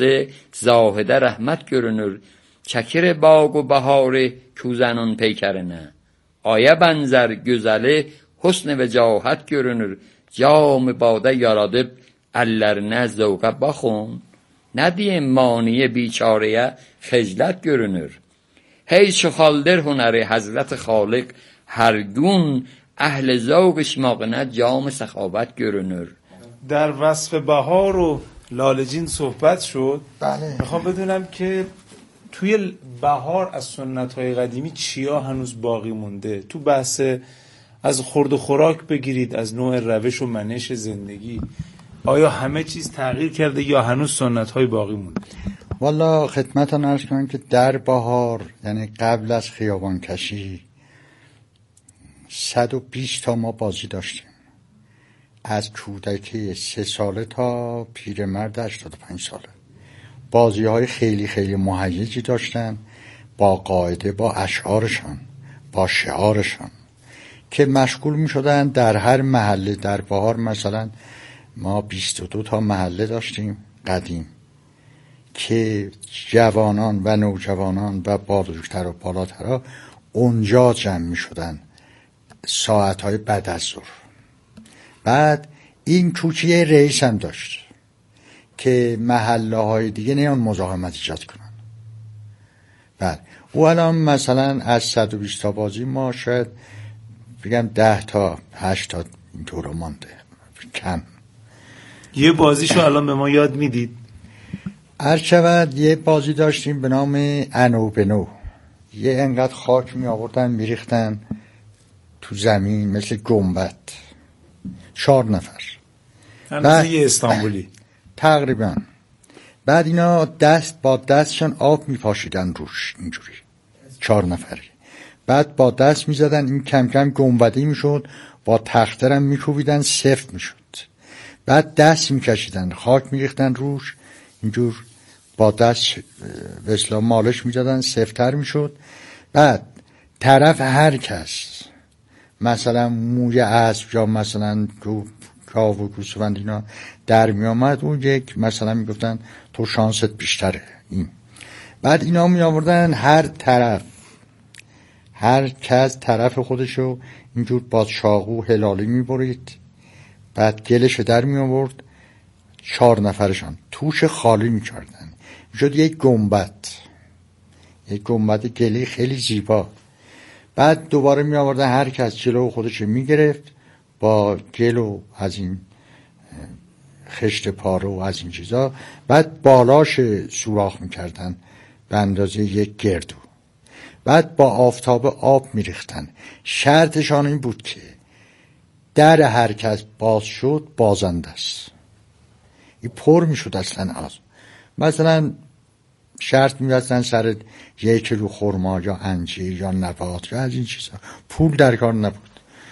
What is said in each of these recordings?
olsa zahide rahmet görünür. Çekir bağ baharı kuzanın peykerine. Aya benzer güzeli husn ve cahat görünür. Cam baده yaradıp ellerine zevka bakın. Ne diyeyim maniye بیچارeye خجلت görünür. Hey şuhaldir huneri Hazret Halik her gün اهل ذوقش ماقنه جام سخاوت görünür. در وصف بهار و لاله‌جین صحبت شد. بله. میخوام بدونم که توی بهار از سنت‌های قدیمی چیا هنوز باقی مونده؟ تو بحث از خورد و خوراک بگیرید، از نوع روش و منش زندگی، آیا همه چیز تغییر کرده یا هنوز سنت‌های باقی مونده؟ والا خدمتتون عرض کنم که در بهار، یعنی قبل از خیابان کشی، 120 تا ما بازی داشتیم، از کودکی 3 ساله تا پیرمرد 85 ساله. بازی های خیلی خیلی مهیجی داشتن، با قاعده، با اشعارشان، با شعارشان، که مشغول می شدن در هر محله. در بهار مثلا ما 22 تا محله داشتیم قدیم، که جوانان و نوجوانان و بزرگتر و بالاتر اونجا جمع می شدن ساعتهای بعد از ظهر. بعد این کوچه رئیس هم داشت که محله های دیگه نیان مزاحمت ایجاد کنن. بعد او الان مثلا از 120 تا بازی ما شاید بگم 10 تا 8 تا اینطور مانده، کم. یه بازیشو الان به ما یاد میدید؟ عرض شود یه بازی داشتیم به نام انو بنو. یه انقدر خاک می آوردن می ریختن تو زمین مثل گنبد، 4 نفر، مثل یه استانبولی تقریبا. بعد اینا دست با دستشان آب می پاشیدن روش، اینجوری 4 نفری. بعد با دست می زدن، این کم کم گنبدی می شد، با تخترم می کوبیدن، سفت می شد. بعد دست می کشیدن، خاک می ریختن روش، اینجور با دست به اصطلاح مالش می زدن، سفت‌تر می شد. بعد طرف هر کس مثلا موی اسب یا مثلا گاو و گوسفند اینا در می آمد، اون یک مثلا می گفتن تو شانست بیشتره این. بعد اینا می آوردن هر طرف، هر کس طرف خودشو اینجور با چاقو هلالی می برید، بعد گلشو در می آورد، 4 نفرشان توش خالی می کردن، شد یک گنبد، یک گنبد گلی خیلی زیبا. بعد دوباره می آوردن هر کس جلو خودش می گرفت با گل و از این خشت پاره و از این چیزا، بعد بالاش سوراخ می کردن به اندازه یک گردو. بعد با آفتاب آب می ریختن. شرطشان این بود که در هر کس باز شد بازنده است. این پر می شد اصلا آز. مثلا شرط می بستن سر 1 کیلو خرما یا انجیر یا نبات یا از این چیزا، پول در کار نبود.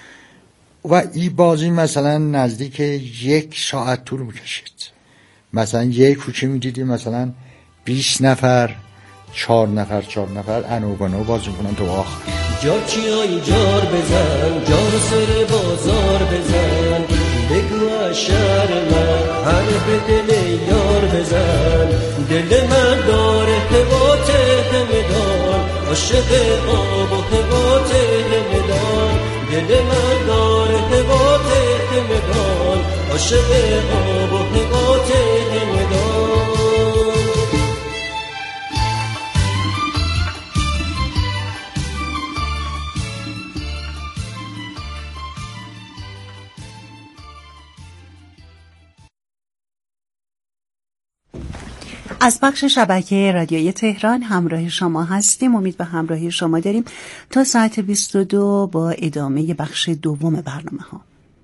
و این بازی مثلا نزدیک 1 ساعت طول می کشید. مثلا یک کوچه می دیدیم مثلا 20 نفر 4 نفر انو بنو بازی کنن تو آخر. جار چیایی جار بزن، جار سر بازار بزن، بگو شهر من هر به دل یار بزن. دل من داره حبات همدان، عاشق آب و حبات همدان. دل من داره حبات همدان، عاشق آب و حبات همدان. از بخش شبکه رادیویی تهران همراه شما هستیم. امید به همراهی شما داریم تا ساعت 22 با ادامه بخش دوم برنامه ها.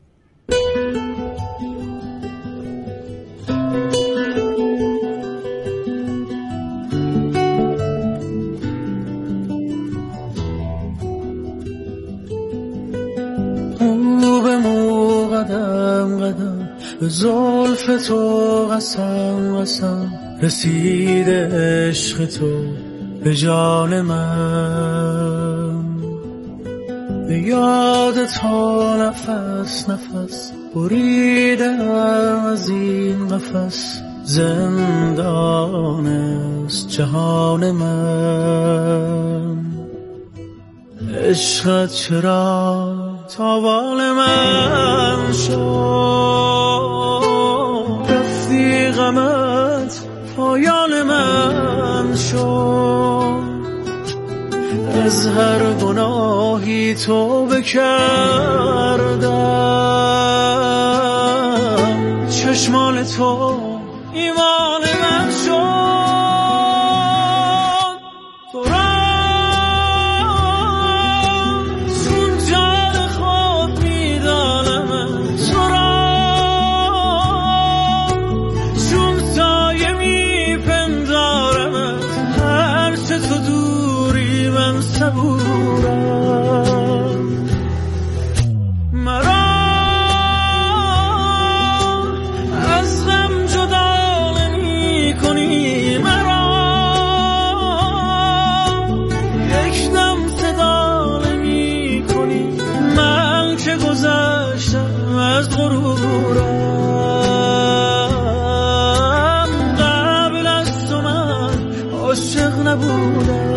مو به مو قدم قدم به زلف تو قسم قسم رسیده عشق تو به جان من. به یاد تو نفس نفس بریدم از این قفس، زندان است جهان من. عشقت چرا تاوان من شد، رفتی غمت پایان من شد. از هر گناهی توبه کردم، چشمان تو ایمان من شد. تو را چون جان خود میدانم، تو را چون سایه میپندارم. هرچه تو دوری من صبورم. مرا از غم جدا نمی کنی، مرا یک دم صدا نمی کنی. من که گذشتم از غرورم، قبل از تو من عاشق نبودم.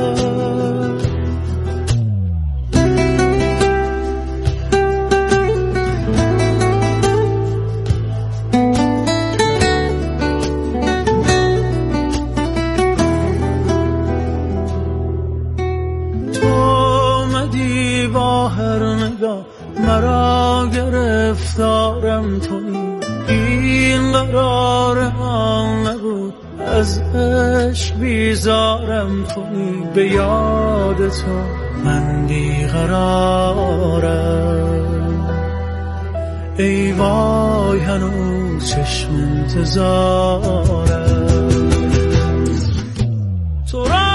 مرا گرفتارم تویی، این قرار من نبود. از عشق بیزارم تویی، به یاد تو من بیقرارم. ای وای هنوز چشم انتظارم. تو را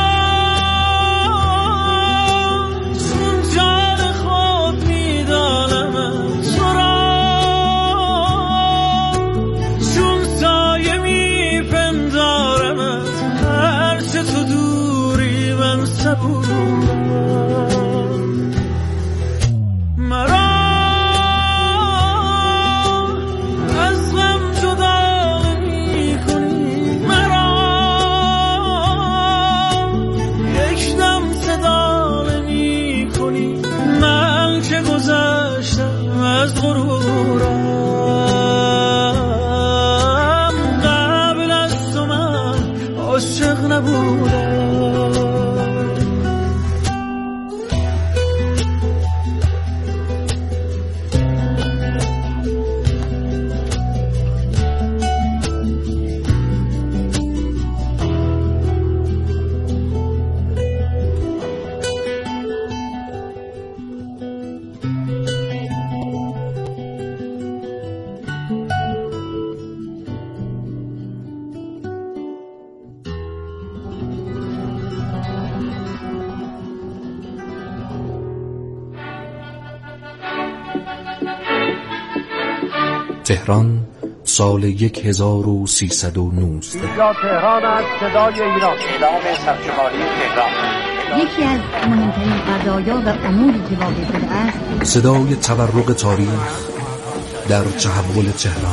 مرا از غم جدا نمی کنی، مرا یک دم صدا نمی کنی. من که گذشتم از غرورم، قبل از تو من عاشق نبودم. تهران سال 1319. اینجا تهران است، صدای ایران. اعلام سرشماری تهران. یکی از مهمترین قضایا و اموری که واقع شده است، صدای تورق تاریخ در تحول تهران.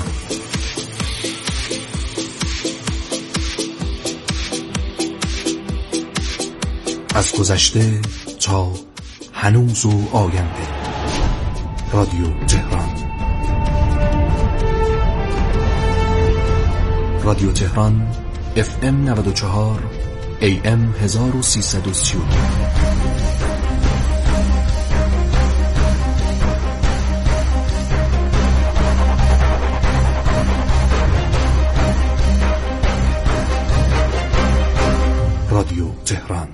از گذشته تا هنوز و آینده. رادیو تهران. رادیو تهران FM 94 AM 1332. رادیو تهران.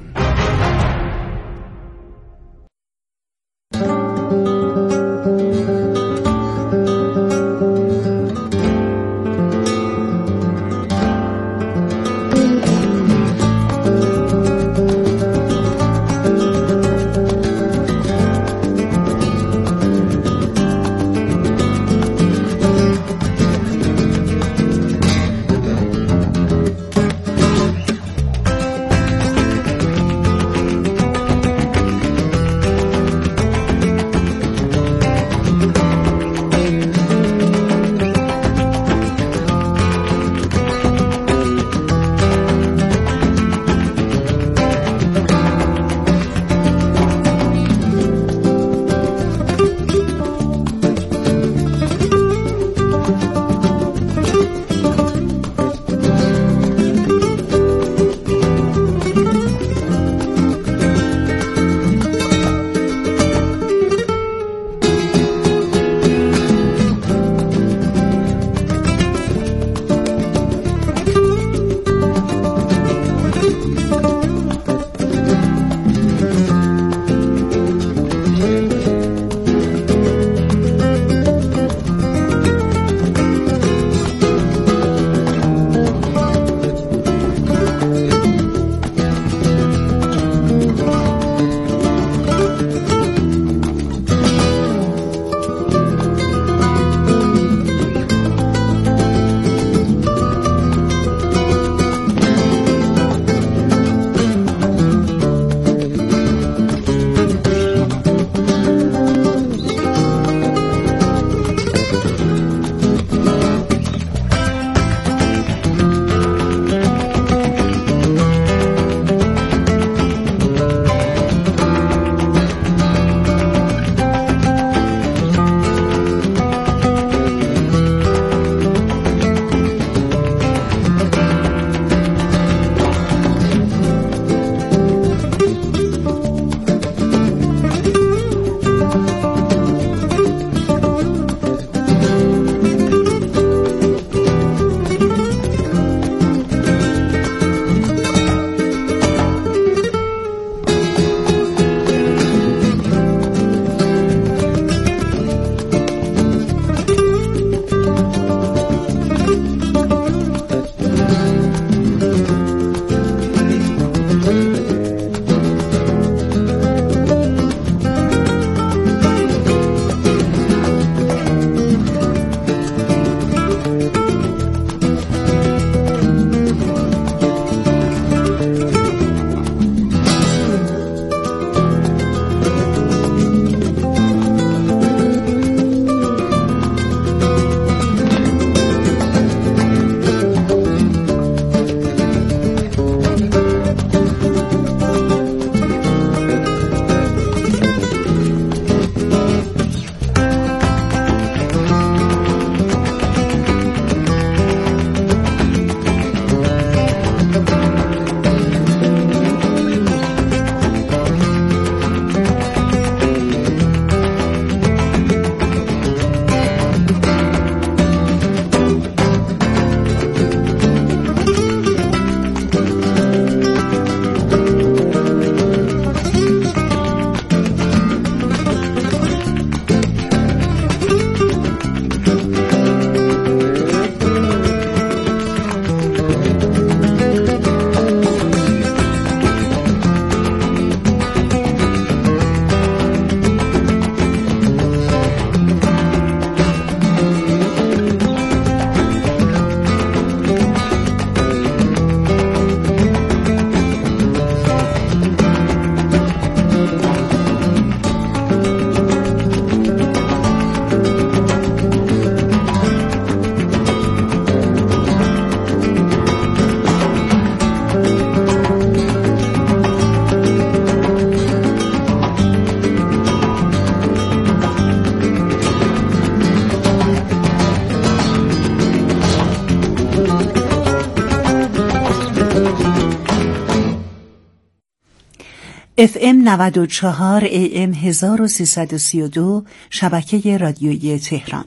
FM 94 AM 1332 شبکه رادیویی تهران.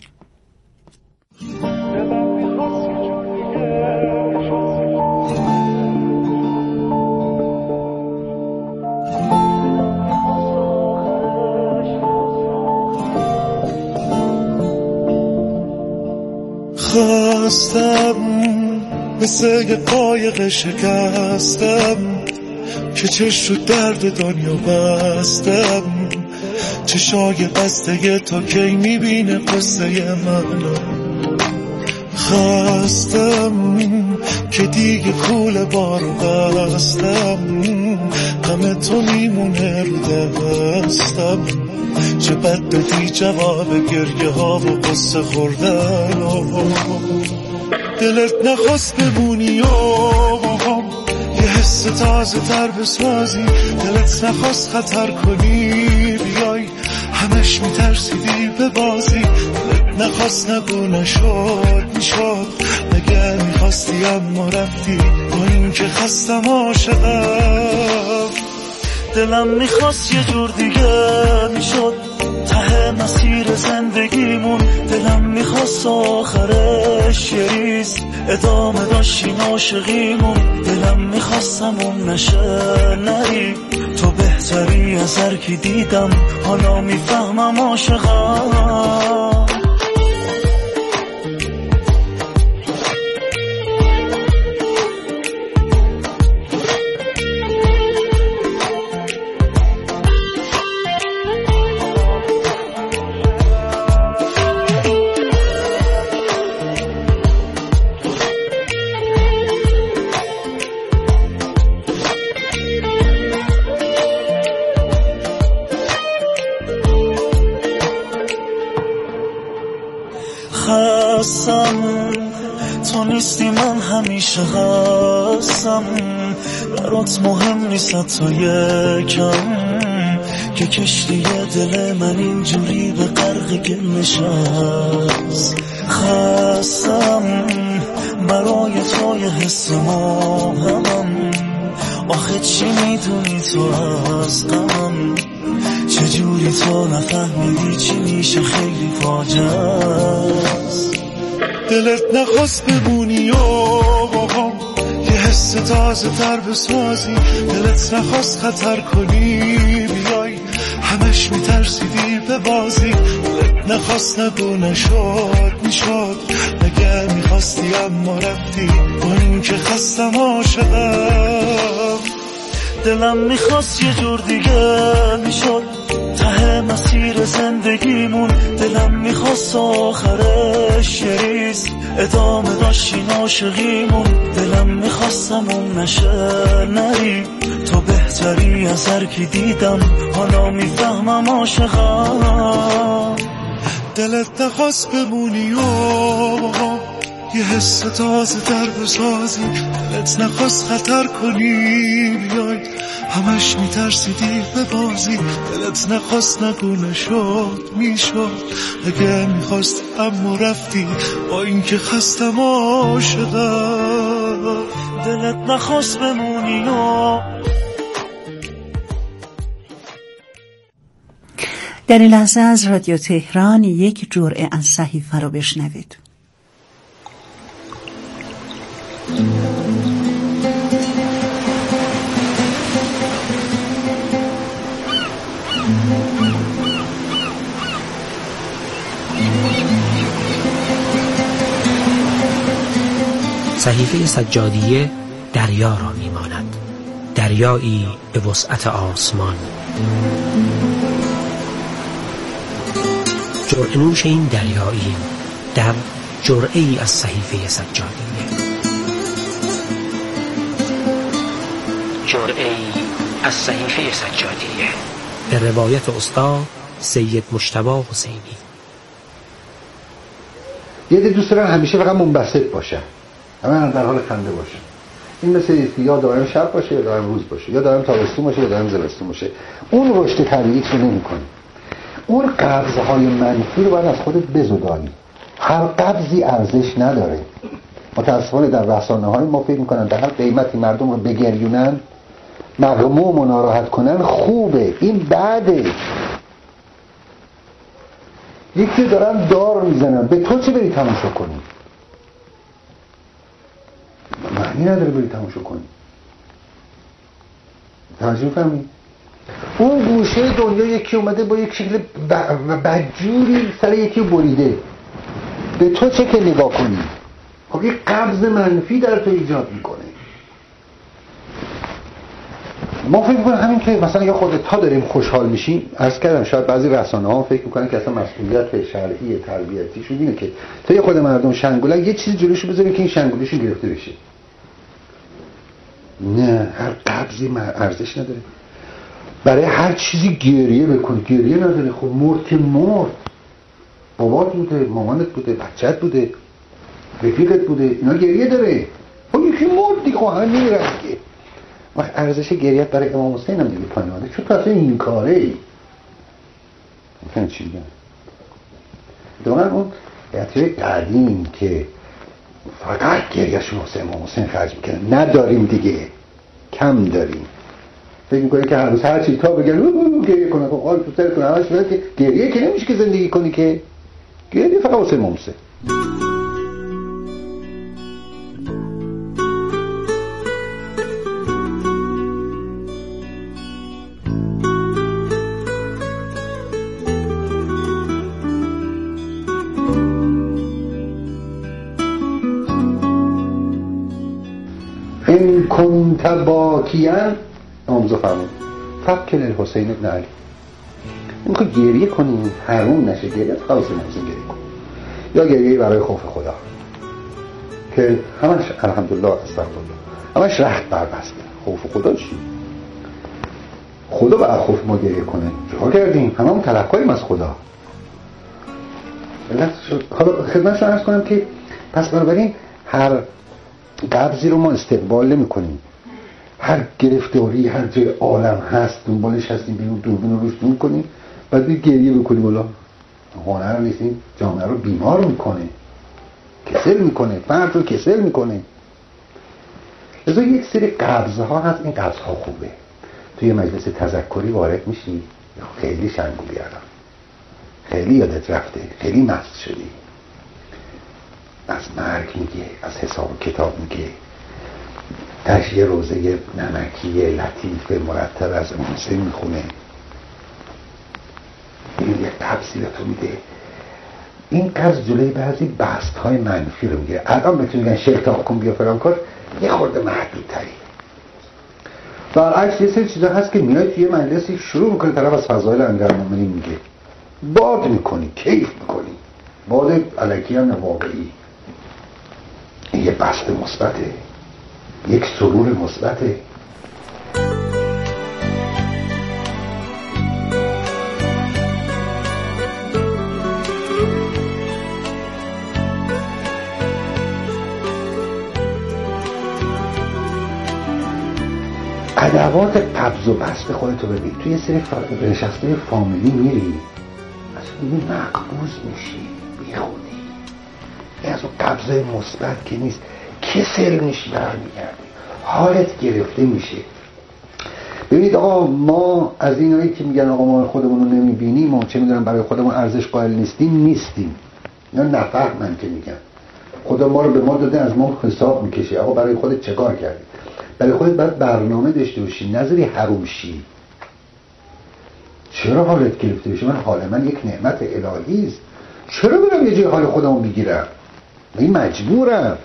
خواستم مثل یه قایق شکستم که چش رو درد دنیا بستم، چشای بسته تا کی میبینه قصه منو. خواستم که دیگه کول بارو بستم، غم تو میمونه رو دستم، چه بد دادی جواب گریه ها و قصه خوردن. دلت نخواست بمونی و یه حس تازه تر بسازی، دلت نخواست خطر کنی بیای، همش میترسیدی به بازی، دلت نخواست نگو نشد میشد، مگه میخواستی اما رفتی، با این که خستم عاشقم. دلم میخواست یه جور دیگه میشد ته مسیر زندگیمون، دلم میخواست آخرش یه ریز ادامه داشتین عاشقیمون، دلم میخواستم اون نشه نری، تو بهتری از هر کی دیدم، حالا میفهمم عاشقم. تو نیستی من همیشه هستم، برات مهم نیست تا یکم، که کشتی دل من اینجوری به غرق نشست. خستم برای تو یه حس ماهمم، آخه چی میدونی تو از غمم، چجوری تو نفهمیدی چی میشه خیلی فاجعه است. دلت نخواست بمونی و یه حس تازه تر بسازی، دلت نخواست خطر کنی بیای، همش میترسیدی به بازی، دلت نخواست نگو نشد میشد، مگه میخواستی اما رفتی، با این که خستم عاشقم. دلم میخواست یه جور دیگه میشد ته مسیر زندگیمون، دلم میخواست آخرش یه ریز ادامه داشتین عاشقیمون، دلم میخواستم اون نشه نری، تو بهتری از هر کی دیدم، حالا میفهمم عاشقم. دلت نخواست بمونی و یه حس تازه تر بسازی، دلت نخواست خطر کنی بیای، همش میترسیدی به بازی، دلت نخواست نگو نشد میشد، اگه میخواست اما رفتی، با این که خستم عاشقم. دلت نخواست بمونی و در این لحظه از رادیو تهران یک جرعه از صحیفه رو بشنوید. صحیفه سجادیه دریا را می‌ماند، دریایی به وسعت آسمان. جرعه نوش این دریایی در جرعه‌ای از صحیفه سجادیه. جرعه‌ای از صحیفه سجادیه به روایت استاد سید مجتبی حسینی. یه دوست دارن همیشه فقط منبسط باشن، همه در حال خنده باشن. این مثل یا دائم شب باشه یا دائم روز باشه، یا دائم تابستون باشه یا دائم زمستون باشه. اون رشد طبیعی رو نمی‌کنه. اون قبض‌های منفی رو باید از خودت بزدایی. هر قبضی ارزش نداره. متأسفانه در رسانه‌های ما فکر می‌کنن در هر قیمتی مردم رو بگریونن مغموم و ناراحت کنن خوبه، این بده. یکی دارن دار میزنن، به تو چه بری تماشا کنی؟ معنی نداره بری تماشا کنی. توجه فهمی؟ اون گوشه دنیا یکی اومده با یک شکل بدجوری سر یکی بریده، به تو چه که نگاه کنی؟ خب یک قبض منفی در تو ایجاد میکنه. ما فکر میکنم همین که مثلا یا خودت تا داریم خوشحال میشیم، عرض کردم شاید بعضی رسانه ها فکر میکنن که اصلا مسئولیت شرعی تربیتیشون اینه که تا یه خود مردم شنگولن یه چیزی جلوشو بذاریم که این شنگولیشون گرفته بشه. نه، هر قبضی ارزش نداره. برای هر چیزی گریه بکن، گریه نداره. خب مرد که مرد، بابات بوده، مامانت بوده، بچت بوده، رفیقت بوده، اینا گریه داره. خب یکی مرد دیگه، همه میرن دیگه. وقت ارزش گریت برای امام حسین هم دیگه پایین آمده، چون تو اصلا این کاره ای. مثلا چی دیگه؟ دوباره اون بیعتیه قدیم که فقط گریهشون واسه امام حسین خرج میکنن، نداریم دیگه، کم داریم. فکر میکنه که هر روز هر چی تا بگن گریه کنه، خب حال تو سر کنه همش میگه که گریه که نمیشه که زندگی کنی، که گریه فقط واسه امام حسین. این کنت باکیان نامزو فرمون فکر الحسین ابن علی، این که گریه کنیم حرام نشه، گریه خواست نمزین گریه کنیم، یا گریه برای خوف خدا که همش الحمدلله استغفرالله همش رخت بربسته. خوف خدا چی؟ خدا برای خوف ما گریه کنه چه کردیم؟ همه هم طلبکاریم از خدا. حالا خدمتشون عرض کنم که پس بنابراین هر قبضی رو ما استقبال نمی کنیم، هر گرفتاری هر جای عالم هست دنبالش هستیم، بیرون دوربین رو روش دون کنیم، بعد بید گریه بکنیم. والا هنر نیستیم، جامعه رو بیمار میکنه، کسل میکنه، فرد رو کسل میکنه. لذا یک سری قبضها هست، این قبضها خوبه. توی مجلس تذکری وارد میشی، خیلی شنگولی الان، خیلی یادت رفته، خیلی مست شدی، از مرگ میگه، از حساب کتاب میگه، تشیه روزه نمکی لطیف مرتب از حسین میخونه، این یه قبضی به تو میده. این قبض جلوی بعضی بست های منفی رو میگیره. الان بهتون میگن شیخ تاق کن بیا فلان کار، یه خورده محدود تری. برعکس یه سری چیزا هست که میای توی مجلسی شروع میکنی طرف از فضایل امیرالمومنین میگه، باد میکنی، کیف میکنی، باد الکی هم واقعی. یه بست مثبته، یک سرور مثبته. ادوات قبض و بست خودتو ببین. توی یه سری نشسته فامیلی میری اصلا یه مقبوض میشی بی خودی، از اون قبضای مثبت که نیست، کسل میشی، برمیگردی، حالت گرفته میشه. ببینید آقا، ما از اینایی که میگن آقا ما خودمون رو نمیبینیم، ما چه میدونم برای خودمون ارزش قائل نیستیم، یا نفهمن که میگن خدا ما رو به ما داده، از ما حساب میکشه. آقا برای خودت چه کار کردی؟ برای خودت باید برنامه داشته باشی، نذاری حروم شی. چرا حالت گرفته بشه؟ حال من یک نعمت الهی است، چرا برم یه جای حال خودمو بگیرم؟ این مجبورم.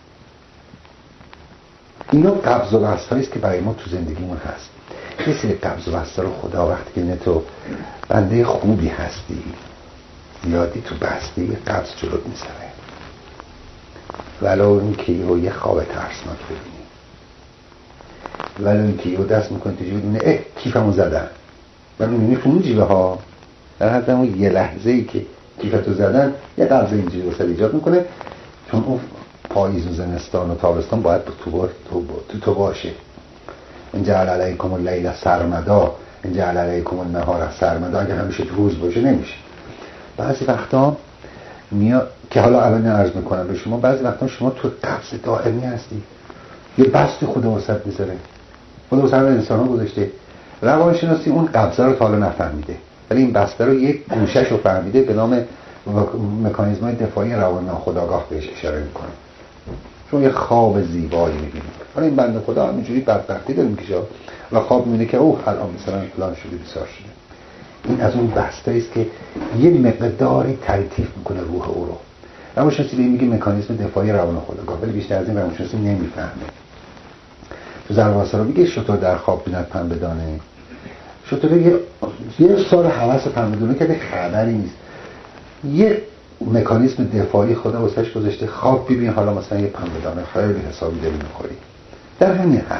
اینا قبض و بست هاییست که برای ما تو زندگیمون هست. یه سری قبض و بست رو خدا وقتی که تو بنده خوبی هستی یادی تو بسته یه قبض جلوت میزنه، ولو این که یه خواب ترسناک ببینی، ولو این که دست میکنی تو جیبه ببینی کیفمو زدن، ولو میبینی تو اون جیبه ها در حد همون یه لحظه ای که کیفتو زدن یه قبض اینجوری واسه ایجاد میکنه، چون اون پاییز و زمستان و تابستان باید تو باشه. این جعل علیکم اللیل سرمدا، این جعل علیکم النهار سرمدا. اگه همیشه تو روز باشه نمیشه. بعضی وقتا که حالا الان عرض میکنم به شما، بعضی وقتا شما تو قبض دائمی هستی، یه بستی خدا واسط میذاره، خدا سر انسان ها گذاشته. روانشناسی اون قبضه رو تا حالا نفهمیده، ولی این بسته رو یک گوشش رو فهمیده به نام مکانیزم‌های دفاعی روان ناخودآگاه بهش اشاره میکنه. چون یه خواب زیبایی میبینه. حالا این بنده خدا همینجوری بدبختی داره میکشه و خواب میبینه که اوه الان مثلا فلان شده بسار شده. این از اون بسته است که یه مقداری تلطیف میکنه روح او رو. روانشناسی به این میگه مکانیزم دفاعی روان ناخودآگاه، ولی بیشتر از این روانشناسی نمیفهمه. تو زرباسا رو میگه شطور در خواب بیند پنبه دانه. شطور یه سال حواس پنبه دانه که خبری نیست. یه مکانیزم دفاعی خدا واسش گذاشته، خواب ببین حالا مثلا یه پنبه دانه خیلی حسابی داری میخوری. در همین حد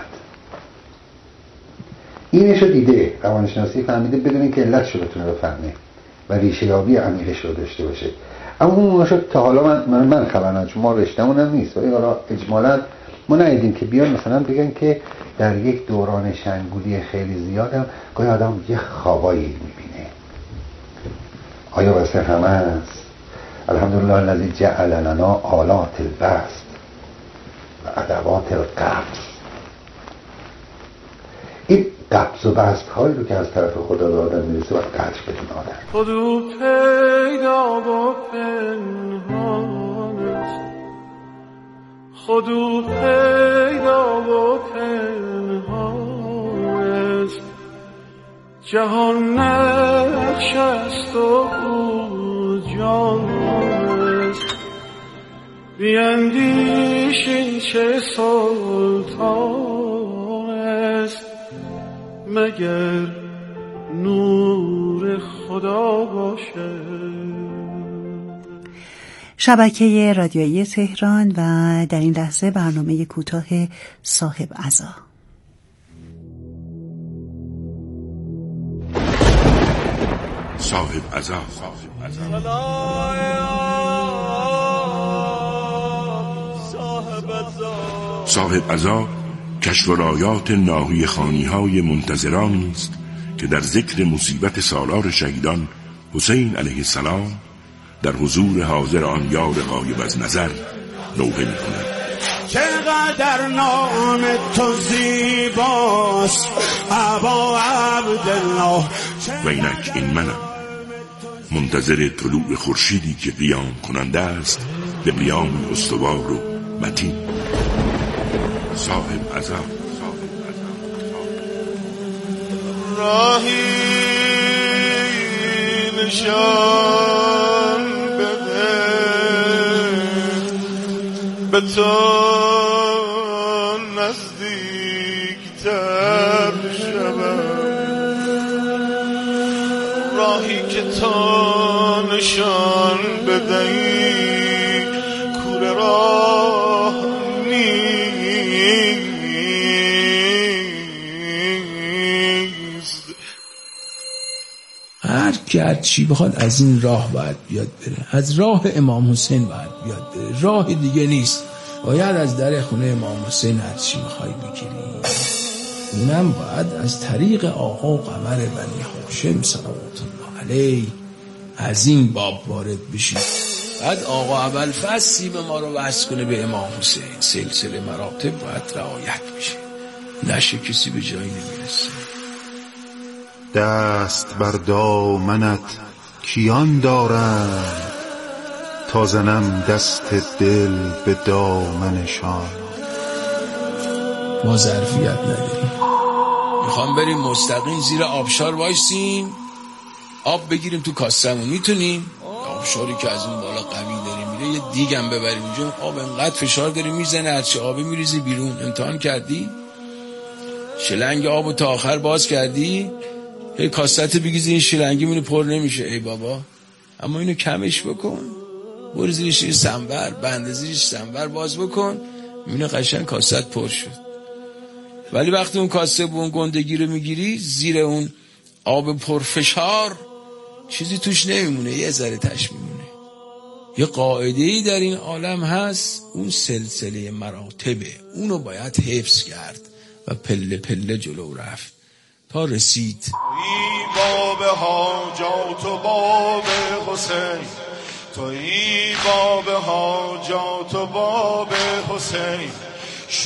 اینشو دیده، روانشناسی فهمیده بدون اینکه علتش رو بتونه بفهمه و ریشه یابی عمیقش رو داشته باشه. اما اون شد تا حالا من خبر ندارم، چون ما رشته‌مون هم نیست، ولی حالا اجمالاً ما ندیدیم که بیان مثلا بگن که در یک دوران شنگولی خیلی زیادم گاهی آدم یه خوابایی میبینه. آیا واسه همه است؟ الحمدلله الذی جعل لنا آلات البسط و ادوات القبض. این قبض و بسط هایی رو که از طرف خدا به آدم میرسه و قدر بدون آدم. خودو پیدا و پنهان است، خودو پیدا و پنهان است، جهان نقش است و جان است، بیندیش این چه سلطان است، مگر نور خدا باشه. شبکه رادیویی تهران و در این لحظه برنامه کوتاه صاحب عزا. صاحب عزا. صاحب عزا کشف رایات ناحیه خانی‌های منتظرانی است که در ذکر مصیبت سالار شهیدان حسین علیه السلام در حضور حاضر آن یار غایب از نظر نوحه می‌کند. چقدر نام تو زیباست ابا عبدالله. و اینک این منم، منتظر طلوع خورشیدی که قیام کننده است به قیام استوار و متین. صاحب عزا. راهی نشان بده به تو نزدیکتر شود، راهی که تو نشان بدهی کوره راه نیست. هر که چی بخواد از این راه باید بیاد بره، از راه امام حسین باید بیاد بره، راه دیگه نیست. باید از در خونه امام حسین هر چی میخوای بگیری، اونم باید از طریق آقا قمر بنی هاشم صلوات الله علیه از این باب وارد بشید. بعد آقا ابوالفضل سیب ما رو وصل کنه به امام حسین. سلسله مراتب باید رعایت بشه، نشه کسی به جایی نمیرسه. دست بر دامنت کیان دارند تا زنم دست دل به دامنشان. ما ظرفیت نداریم، میخوام بریم مستقیم زیر آبشار وایسیم آب بگیریم تو کاسمون. میتونیم آبشاری که از اون بالا قوی داریم میره یه دیگم ببریم اونجا، آب انقدر فشار داره میزنه هرچی آبی میریزی بیرون. امتحان کردی؟ شلنگ آبو تا آخر باز کردی؟ هی کاست بگیزی این شلنگی مونو پر نمیشه. ای بابا، اما اینو کمش بکن، برو زیرش سنبر، بنده زیرش سنبر باز بکن، میبینه قشنگ کاست پر شد. ولی وقتی اون کاسه با اون گندگی رو میگیری زیر اون آب پرفشار چیزی توش نمیمونه، یه ذره تش میمونه. یه قاعده‌ای در این عالم هست، اون سلسله مراتبه، اونو باید حفظ کرد و پله پله جلو رفت تا رسید. ای باب حاجات و باب حسین، تو ای باب حاجات و باب حسین،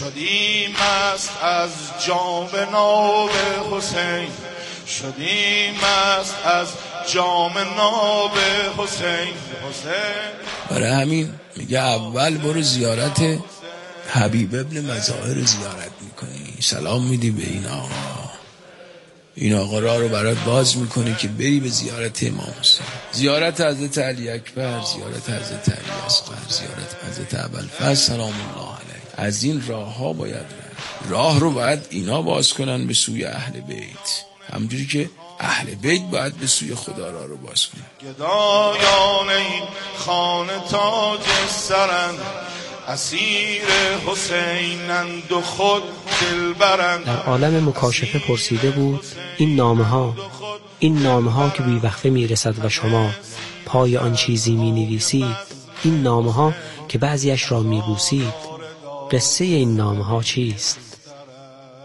شدیم است از جام ناب حسین، شدیم است از جام ناب حسین. برای همین میگه اول برو زیارت حبیب ابن مظاهر زیارت میکنی، سلام میدی به این آقا راه رو برات باز میکنه که بری به زیارت امام حسین، زیارت حضرت علی اکبر، زیارت حضرت علی اصغر، زیارت حضرت ابوالفضل سلام الله علیه. از این راه ها باید راه رو باید اینا باز کنن به سوی اهل بیت، همونجوری که اهل بیت باید به سوی خدا رو باز کنن. گدایان این خانه تاج سرند، اسیر حسینند و خود دلبرند. در عالم مکاشفه پرسیده بود این نامه ها که بی وقفه می رسد و شما پای آن چیزی می نویسید، این نامه ها که بعضیش را می بوسید، قصه این نامه ها چیست؟